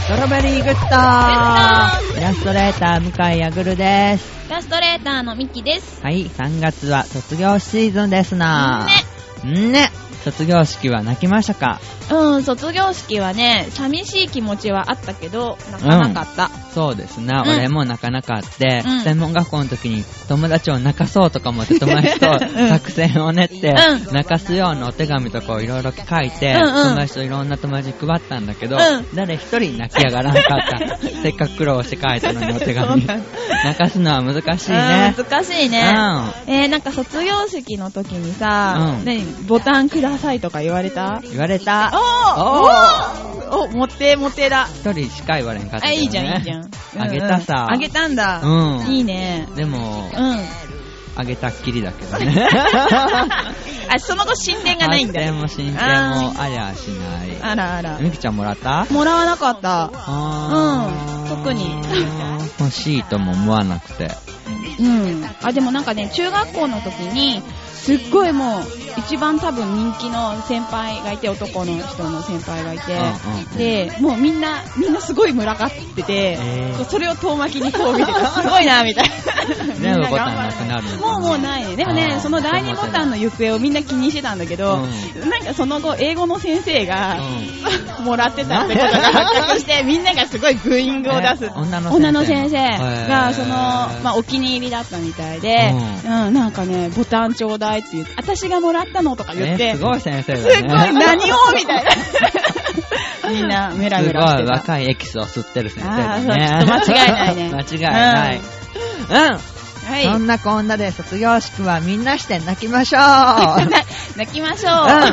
トロベリーグッドイラストレーター向井あぐるです。 イラストレーターのミキです。 はい、3月は卒業シーズンですな。ね、卒業式は泣きましたか？ 卒業式はね、寂しい気持ちはあったけど泣かなかった。 そうですな、俺も泣かなかった、専門学校の時に友達を泣かそうとか思って友達と作戦を練って、泣かすようなお手紙とかをいろいろ書いて、友達といろんな友達に配ったんだけど、誰一人泣き上がらなかったせっかく苦労して書いたのにお手紙泣かすのは難しいね。 難しいね。なんか卒業式の時にさ、ボタンくださいとか言われた？ 言われた。 モテだ。 一人しか言われんかったけどね。 いいじゃん、いいじゃん。 あげたさ。 あげたんだ。いいね。 でも、あげたっきりだけどね。 その後進展がないんだ。 進展もありゃしない。 あらあら。 みきちゃんもらった？ もらわなかった。特に。 欲しいとも思わなくて。 でもなんかね、中学校の時に、すっごいもう一番多分人気の先輩がいて、男の人の先輩がいて、でもうみんなすごい群がってて、それを遠巻きにこう見ててすごいなみたいな。 全部ボタンなくなるの？ もうないね。でもね、その第2ボタンの行方をみんな気にしてたんだけど、なんかその後英語の先生がもらってたってことが発覚して、みんながすごいブーイングを出す。 女の先生がそのお気に入りだったみたいで、なんかね、ボタンちょうだいって言って、私がもらったのとか言って、 すごい先生だね。 すごい何をみたいな。みんなメラメラしてた。 すごい若いエキスを吸ってる先生だね。 そう、きっと間違いないね。 間違いない。そんなこんなで卒業式はみんなして泣きましょう。 泣きましょう。 はい。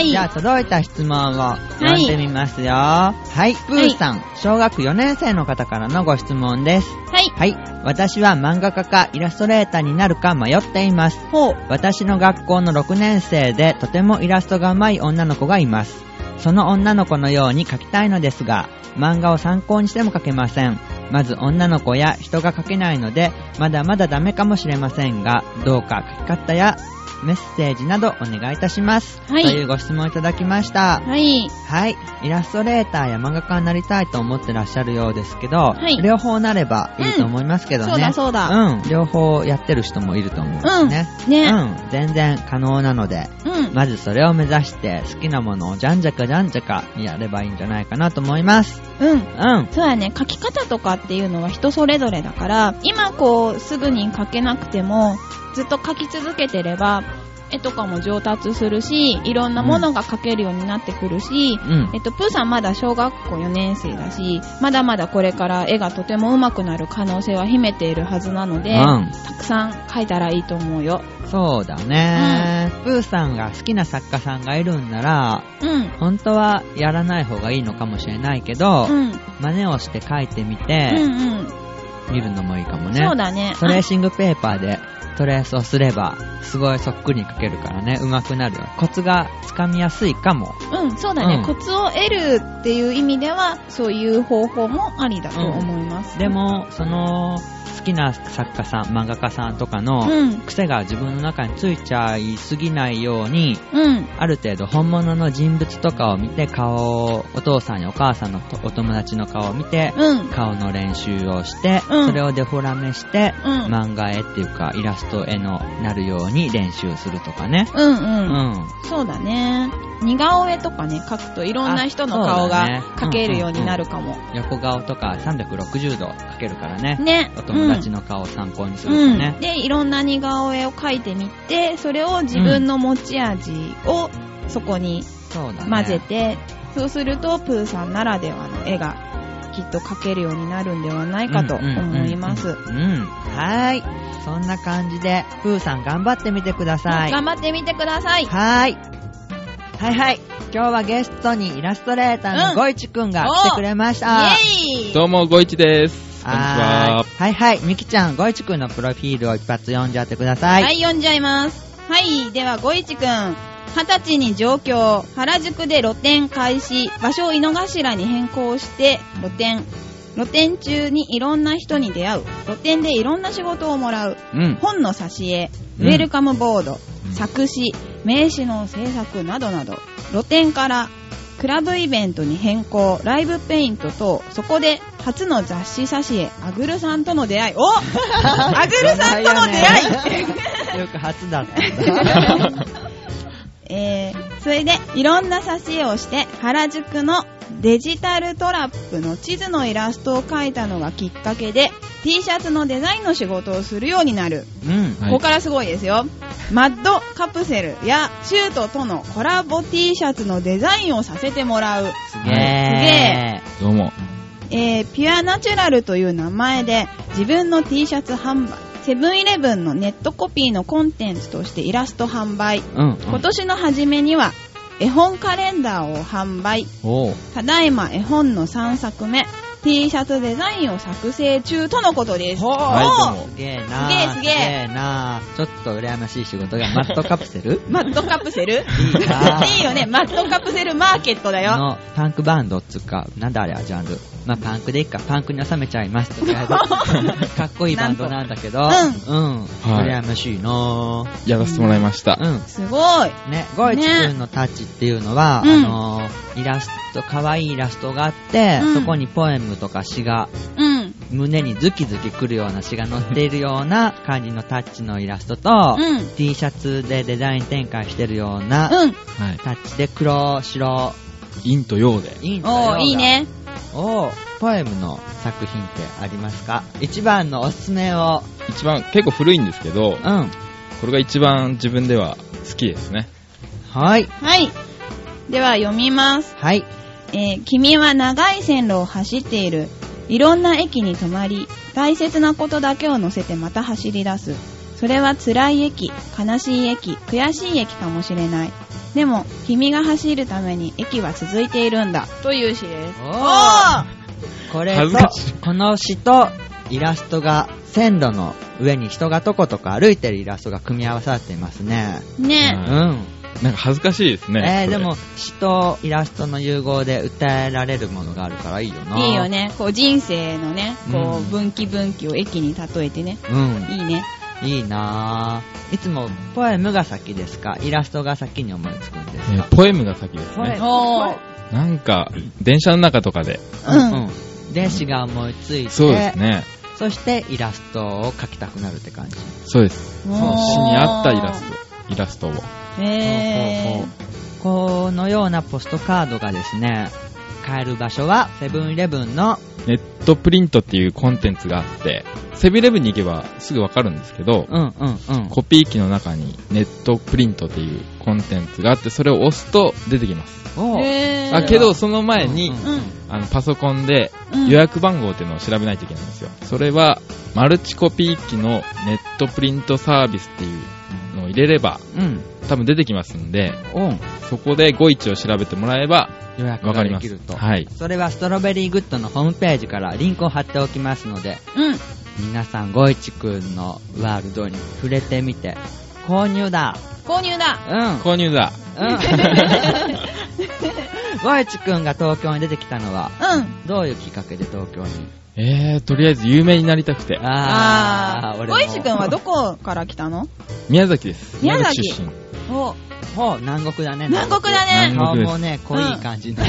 じゃあ届いた質問を読んでみますよ。はい。プーさん、小学4年生の方からのご質問です。はい。私は漫画家かイラストレーターになるか迷っています。私の学校の6年生でとてもイラストが上手い女の子がいます。その女の子のように描きたいのですが、漫画を参考にしても描けません。まず女の子や人が描けないので、まだまだダメかもしれませんが、どうか描き方やメッセージなどお願いいたします。というご質問いただきました。はい。イラストレーターや漫画家になりたいと思ってらっしゃるようですけど、両方なればいいと思いますけどね。 そうだ。 両方やってる人もいると思うんですね。全然可能なので、まずそれを目指して好きなものをじゃんじゃかやればいいんじゃないかなと思います。そうだね。描き方とかっていうのは人それぞれだから、今すぐに描けなくても、ずっと描き続けてれば絵とかも上達するし、いろんなものが描けるようになってくるし、プーさんまだ小学校4年生だし、まだまだこれから絵がとても上手くなる可能性は秘めているはずなので、たくさん描いたらいいと思うよ。そうだね。 プーさんが好きな作家さんがいるんなら、本当はやらない方がいいのかもしれないけど、真似をして描いてみて、見るのもいいかもね。 そうだね。 トレーシングペーパーでトレースをすればすごいそっくりに描けるからね、上手くなるよ。コツがつかみやすいかも。そうだね。コツを得るっていう意味ではそういう方法もありだと思います。 でもその好きな作家さん、漫画家さんとかの癖が自分の中についちゃいすぎないように、ある程度本物の人物とかを見て、お父さんやお母さんのお友達の顔を見て、顔の練習をして、それをデフォラメして、漫画絵っていうかイラスト絵のなるように練習するとかね。そうだね。似顔絵とかね、描くといろんな人の顔が描けるようになるかも。横顔とか360度描けるからね。お友達の顔を参考にするとね。 で、いろんな似顔絵を描いてみて、それを自分の持ち味をそこに混ぜて、そうするとプーさんならではの絵がきっと描けるようになるんではないかと思います。 はい。そんな感じでプーさん頑張ってみてください。 頑張ってみてください。 はい。今日はゲストにイラストレーターのゴイチくんが来てくれました。 どうもゴイチです。こんにちは。 みきちゃん、ゴイチくんのプロフィールを一発読んじゃってください。 読んじゃいます。ではゴイチくん、20歳に上京、原宿で露店開始、場所を井の頭に変更して露店中にいろんな人に出会う、露店でいろんな仕事をもらう、本の挿絵、ウェルカムボード、作詞、名刺の制作などなど、露店からクラブイベントに変更、ライブペイントと、そこで初の雑誌挿絵、アグルさんとの出会い。おアグルさんとの出会いよく初だったんだ。 それでいろんな挿絵をして原宿のデジタルトラップの地図のイラストを描いたのがきっかけで T シャツのデザインの仕事をするようになる、ここからすごいですよ。マッドカプセルやシュートとのコラボ T シャツのデザインをさせてもらう。 すげー。 どうも。 ピュアナチュラルという名前で自分の T シャツ販売、セブンイレブンのネットコピーのコンテンツとしてイラスト販売、今年の初めには絵本カレンダーを販売。ただいま絵本の3作目 T シャツデザインを作成中とのことです。 すげーなー。 すげーなー。ちょっと羨ましい仕事がマットカプセルマットカプセルいいないいよね。マットカプセルマーケットだよ。 のパンクバンドっつうか、なんだあれはジャンル。まあパンクでいいか、パンクに収めちゃいますとかかっこいいバンドなんだけど、羨ましいなー。 やらせてもらいました。 すごい。 ね、ゴイチくんのタッチっていうのは、イラスト、可愛いイラストがあって、そこにポエムとか詩が、胸にズキズキくるような詩が載っているような感じのタッチのイラストと、T シャツでデザイン展開してるような、タッチで黒、白、 陰と陽で。 いいね。 ポエムの作品ってありますか？一番のおすすめを。 一番、結構古いんですけど、これが一番自分では好きですね。 はい。 では読みます。 はい。 君は長い線路を走っている。いろんな駅に止まり、大切なことだけを乗せてまた走り出す。それは辛い駅、悲しい駅、悔しい駅かもしれない。でも、君が走るために駅は続いているんだ。という詩です。 これと、この詩とイラストが線路の上に人がとことか歩いてるイラストが組み合わさっていますね。 なんか恥ずかしいですね。 でも詩とイラストの融合で訴えられるものがあるからいいよな。 いいよね。こう人生のね、こう分岐分岐を駅に例えてね。いいね。 いいなぁ。いつもポエムが先ですか？イラストが先に思いつくんですか？ ポエムが先ですね。なんか電車の中とかで、 電子が思いついて、 そうですね。 そしてイラストを描きたくなるって感じ。 そうです。その詩に合ったイラストを。 このようなポストカードがですね、買える場所はセブンイレブンのネットプリントっていうコンテンツがあって、セブンイレブンに行けばすぐわかるんですけど、コピー機の中にネットプリントっていうコンテンツがあって、それを押すと出てきます。けどその前に、パソコンで予約番号っていうのを調べないといけないんですよ。それはマルチコピー機のネットプリントサービスっていうのを入れれば、多分出てきますんで、そこで51を調べてもらえば予約ができると。それはストロベリーグッドのホームページからリンクを貼っておきますので、皆さん51くんのワールドに触れてみて購入だ。 購入だ。 51くんが東京に出てきたのは、どういうきっかけで東京に？ とりあえず有名になりたくて。 俺も。51くんはどこから来たの？ 宮崎です。 宮崎出身。 南国だね。顔もね、濃い感じ。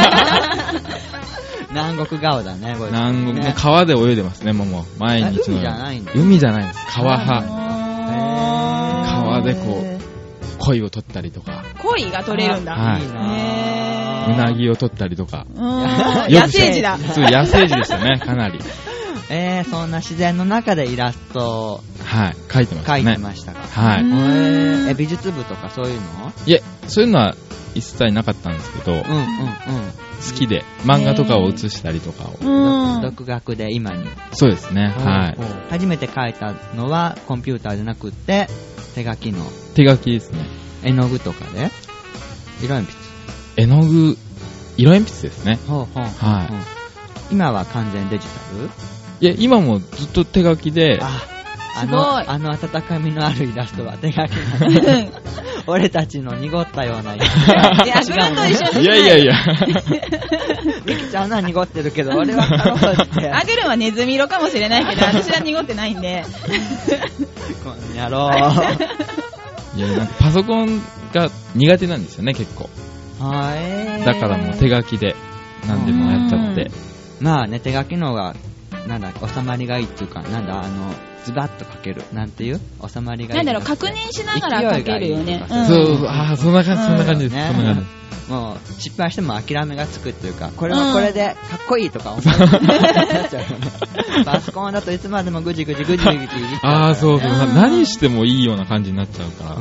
南国顔だね、 南国の川で泳いでますね、もう毎日の。 海じゃないんだ。 海じゃないです。川派。川でこう、鯉を取ったりとか。 鯉が取れるんだ。 いいなうなぎを取ったりとか。 野生児だ。 そう、野生児でしたね、かなり。 そんな自然の中でイラストを描いてましたね。 描いてましたか。美術部とかそういうの？ いえ、そういうのは一切なかったんですけど、好きで漫画とかを写したりとかを。 独学で今に。 そうですね。 初めて描いたのはコンピューターじゃなくって手書きの。 手書きですね。 絵の具とかで？色鉛筆。 絵の具、色鉛筆ですね。 今は完全デジタル？ いや、今もずっと手書きで。 すごい。 温かみのあるイラストは手書きなの。俺たちの濁ったようなイラスト。 いや、それと一緒に。 いや。 ミキちゃんは濁ってるけど、俺はかろうって。 アグルはネズミ色かもしれないけど、私は濁ってないんで。 この野郎。 いや、なんかパソコンが苦手なんですよね、結構。 だからもう手書きで何でもやっちゃって。 まあね、手書きの方が、なんだ、収まりがいいっていうか、なんだ、ズバッと書ける。なんていう収まりがいい。 なんだろう、確認しながら書けるよね。 そう、そんな感じ、そんな感じです。そんな感じ。 もう、失敗しても諦めがつくっていうか、これはこれでかっこいいとか思っちゃうよね。パソコンだといつまでもぐじぐじぐじぐじ。 そう。何してもいいような感じになっちゃうから。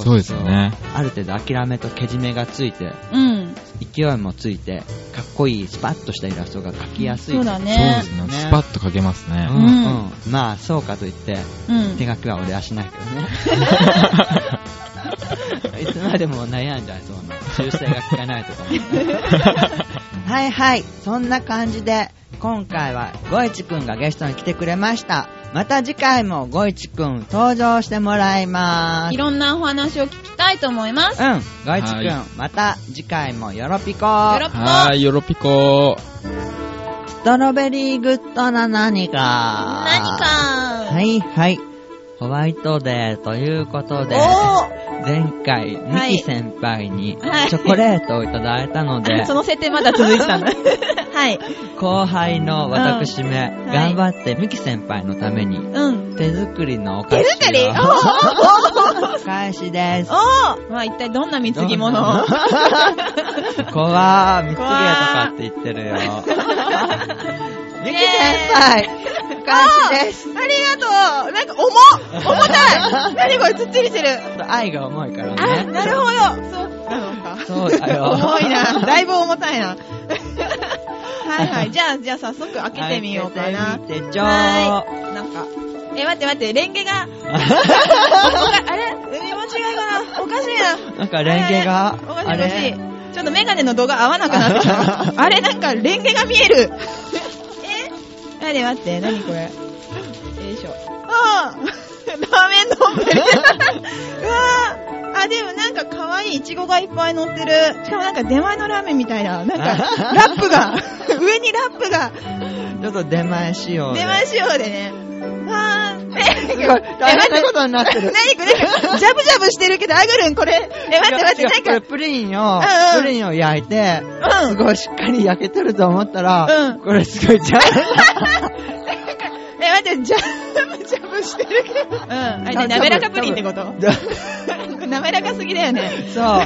そうですよね。 ある程度諦めとけじめがついて、勢いもついて、かっこいいスパッとしたイラストが描きやすい。 そうだね。 そうですね。スパッと描けますね。 まあ、そうかといって、手書きは俺はしないけどね。いつまでも悩んじゃいそうな。修正が効かないとかね。はいはい。そんな感じで、今回はゴイチくんがゲストに来てくれました。また次回もゴイチくん登場してもらいます。 いろんなお話を聞きたいと思います。 ゴイチくん、また次回もよろぴこ。 よろぴこ。 ストロベリーグッドな何か。はいはい。ホワイトデーということで、前回、ミキ先輩にチョコレートをいただいたので、 その設定まだ続いてたんだ。はい。 後輩の私め、頑張ってミキ先輩のために、手作りのお菓子を。手作りお返しです。 まあ一体どんな貢ぎ物をここは、貢げとかって言ってるよ。ミキ先輩お返しです。 ありがとう。なんか重たい。何これつっちりしてる。 愛が重いからね。 なるほど。そうなのか。 そうだよ。 重いな。だいぶ重たいな。はいはい。じゃあ早速開けてみようかな。 開けてみてちょー。なんか。待って、レンゲが。あれ読み間違いかな。おかしいな。 なんかレンゲが。 おかしい。ちょっとメガネの度が合わなくなってきた。あれなんかレンゲが見える。待って、何これ。よいしょ。ラーメン丼。うわでもなんか可愛いイチゴがいっぱい乗ってる。しかもなんか出前のラーメンみたいな。なんか、ラップが、上にラップが。 ちょっと出前仕様で。 出前仕様でね。 すごい、大変なことになってる。 何これ、ジャブジャブしてるけど、アグルンこれ。待って、なんか。 これプリンを焼いて、すごいしっかり焼けてると思ったら、これすごいジャブ。 待って、ジャブジャブしてるけど。滑らかプリンってこと滑らかすぎだよね。 そう。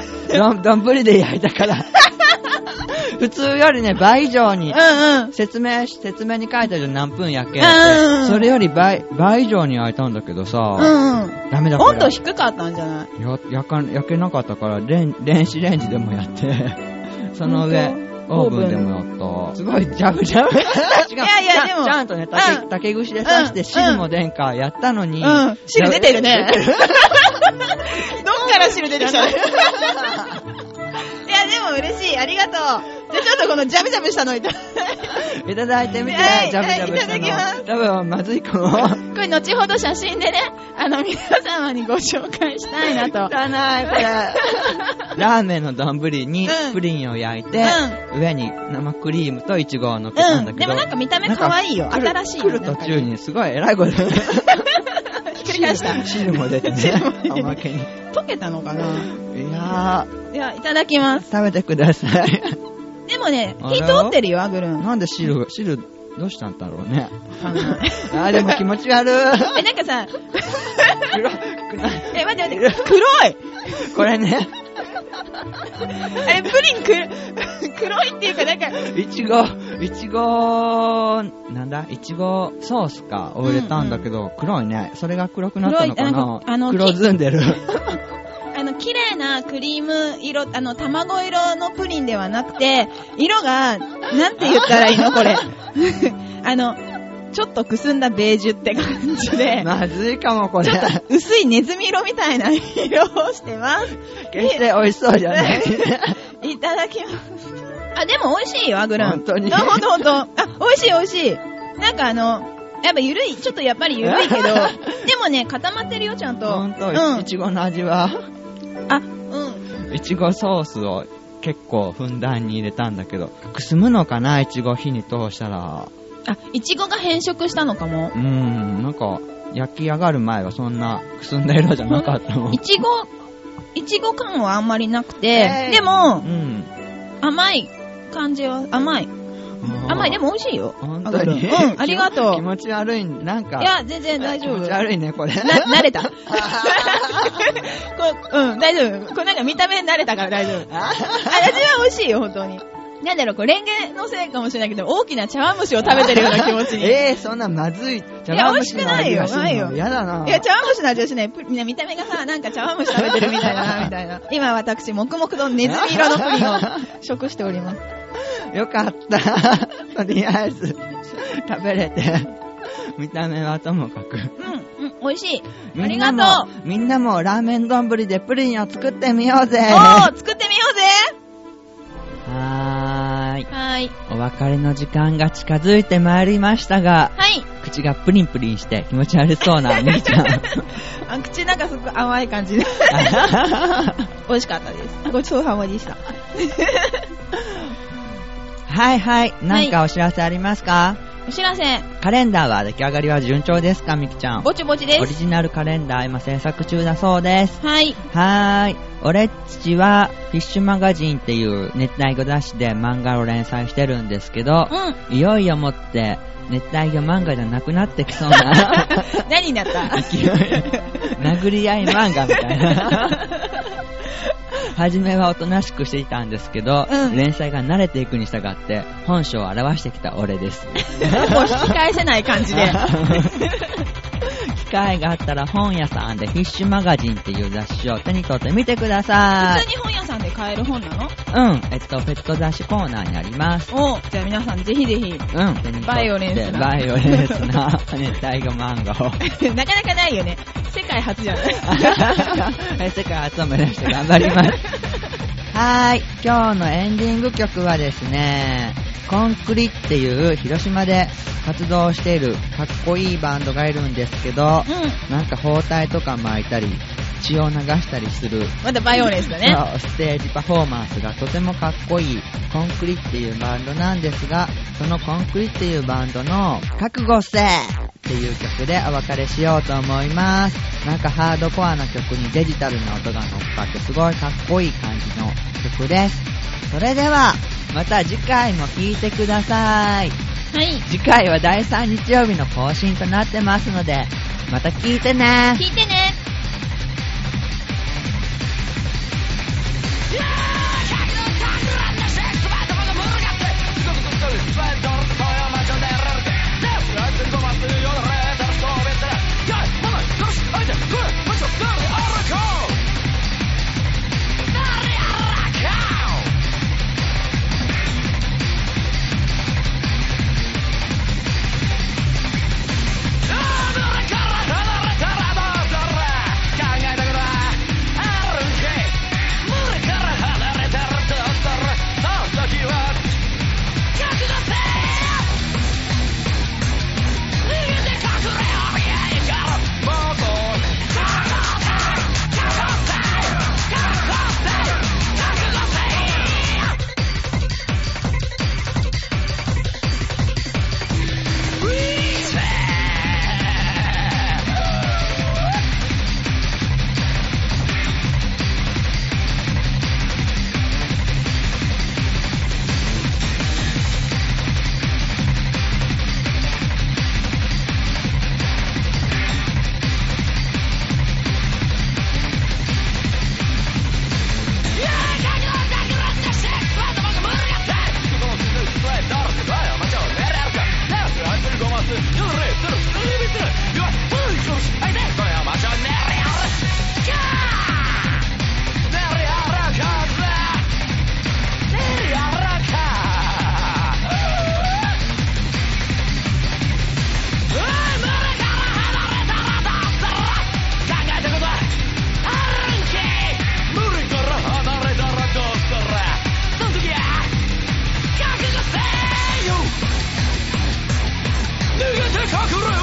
丼で焼いたから。普通よりね、倍以上に、説明に書いてある何分焼けって、それより倍以上に焼いたんだけどさ、ダメだから。 温度低かったんじゃない？ 焼けなかったから、電子レンジでもやって、その上、オーブンでもやった。すごい、ジャブジャブ。いや、でも。 ちゃんとね、竹串で刺して汁も出んかやったのに。 汁出てるね。どっから汁出てきたの？いや、でも嬉しい。ありがとう。じゃあちょっとこのジャブジャブしたのいただいてみて、ジャブジャブしたの。いただきます。多分まずいかも。 これ後ほど写真でね、皆様にご紹介したいなと。 汚い、これ。ラーメンの丼にプリンを焼いて、上に生クリームとイチゴを乗っけたんだけど。 でもなんか見た目可愛いよ。新しいよ。 来る途中にすごい偉いこと。ひっくり返した。 汁も出てね。おまけに。 溶けたのかな？ いや、 いただきます。 食べてください。 でもね、火通ってるよ、アグルン。 なんで汁どうしたんだろうね。でも気持ち悪い。 なんかさ、待って、黒い。 これね。 プリン黒いっていうか、なんか。 いちごソースかを入れたんだけど、黒いね。それが黒くなったのかな。黒ずんでる。 綺麗なクリーム色、卵色のプリンではなくて、色が、なんて言ったらいいのこれ。ちょっとくすんだベージュって感じで。 まずいかも、これ。 ちょっと薄いネズミ色みたいな色をしてます。 決して美味しそうじゃない。 いただきます。でも美味しいよ、アグルン。 本当に。 ほんと。美味しい。なんかやっぱちょっとやっぱり緩いけど、でもね、固まってるよ、ちゃんと。 ほんと、いちごの味は。いちごソースを結構ふんだんに入れたんだけど、くすむのかな、いちご火に通したら。 いちごが変色したのかも。 なんか、焼き上がる前はそんなくすんだ色じゃなかったもん。 いちごいちご感はあんまりなくて、でも、甘い感じは、甘い、でも美味しいよ。 本当に？ ありがとう。 気持ち悪い、なんか。 いや、全然大丈夫。 気持ち悪いね、これ。 慣れた。大丈夫。これなんか見た目慣れたから大丈夫。味は美味しいよ、本当に。なんだろう、これレンゲのせいかもしれないけど、大きな茶碗蒸しを食べてるような気持ちに。 そんなまずい。 茶碗蒸しの味がするの。いや、美味しくないよ。 やだな。 いや、茶碗蒸しの味はしない。見た目がさ、なんか茶碗蒸し食べてるみたいだな、みたいな。今私、黙々とネズミ色のプリンを食しております。 よかった。とりあえず、食べれて。見た目はともかく。 美味しい。ありがとう。みんなもラーメン丼でプリンを作ってみようぜ。 作ってみようぜ。 はーい。お別れの時間が近づいてまいりましたが、口がプリンプリンして気持ち悪そうなみーちゃん。 口なんかすごく甘い感じで。美味しかったです。ごちそうさまでした。 はい。なんかお知らせありますか？ お知らせ。 カレンダーは出来上がりは順調ですか、みきちゃん？ ぼちぼちです。 オリジナルカレンダー今制作中だそうです。 はい。 俺っちはフィッシュマガジンっていう熱帯魚雑誌で漫画を連載してるんですけど、いよいよもって熱帯魚漫画じゃなくなってきそうな何になった勢い殴り合い漫画みたいな初めはおとなしくしていたんですけど、連載が慣れていくに従って本性を表してきた俺ですもう引き返せない感じで機会があったら本屋さんでフィッシュマガジンっていう雑誌を手に取ってみてください。 普通に本屋さんで買える本なの？ ペット雑誌コーナーにあります。 じゃあ皆さんぜひぜひ、バイオレンスな熱帯魚漫画をなかなかないよね。世界初じゃない世界初を目指して頑張ります今日のエンディング曲はですね、コンクリっていう広島で活動しているかっこいいバンドがいるんですけど、なんか包帯とか巻いたり血を流したりするまたバイオレンスだね。 ステージパフォーマンスがとてもかっこいいコンクリっていうバンドなんですが、そのコンクリっていうバンドの覚悟せっていう曲でお別れしようと思います。なんかハードコアな曲にデジタルな音が乗っかってすごいかっこいい感じの曲です。それではまた次回も聴いてください。次回は第3日曜日の更新となってますので、また聴いてね。 隠れ